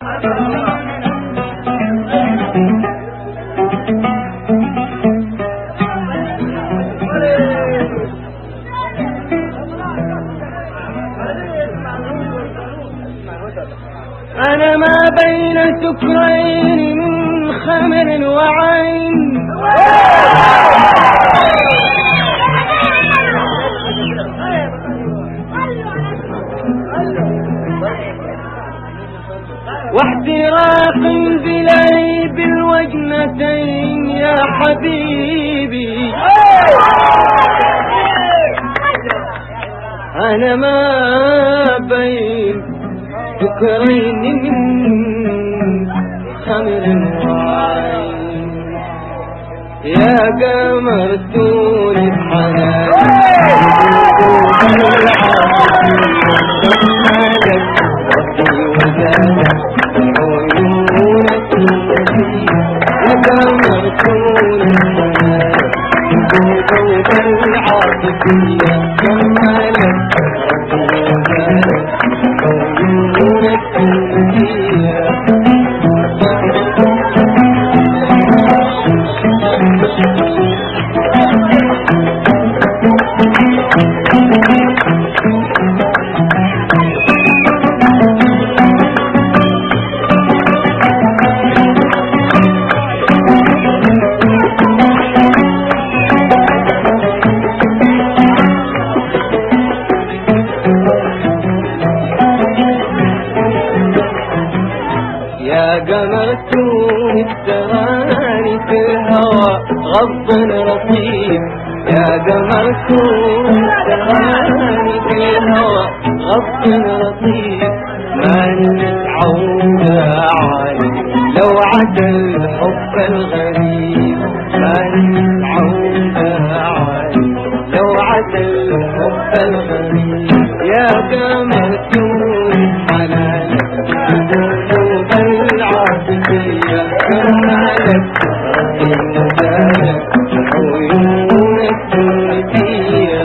أنا ما بين سكرين من خمر وعين، واحتراق بلي بالوجنتين يا حبيبي. أنا ما بين سكرين من خمر وعين، يا قمر سور الحنان قمرتون التراني في الهوى غض رصيف، يا قمرتون التراني في الهوى غض رصيف، ما نتعود عليه لو عدا الحب الغريب، ما نتعود عليه لو عدا الحب الغريب، يا قمرتون الحنان العاطفية كمالك المدارك عيونك النبية.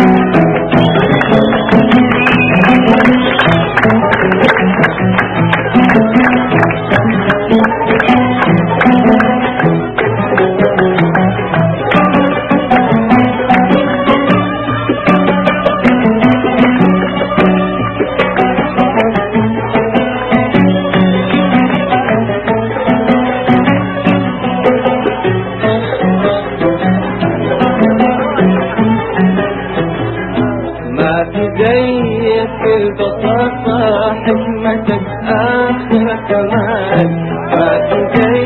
زيك البساطة حكمتك آخر كمال، ما تزيك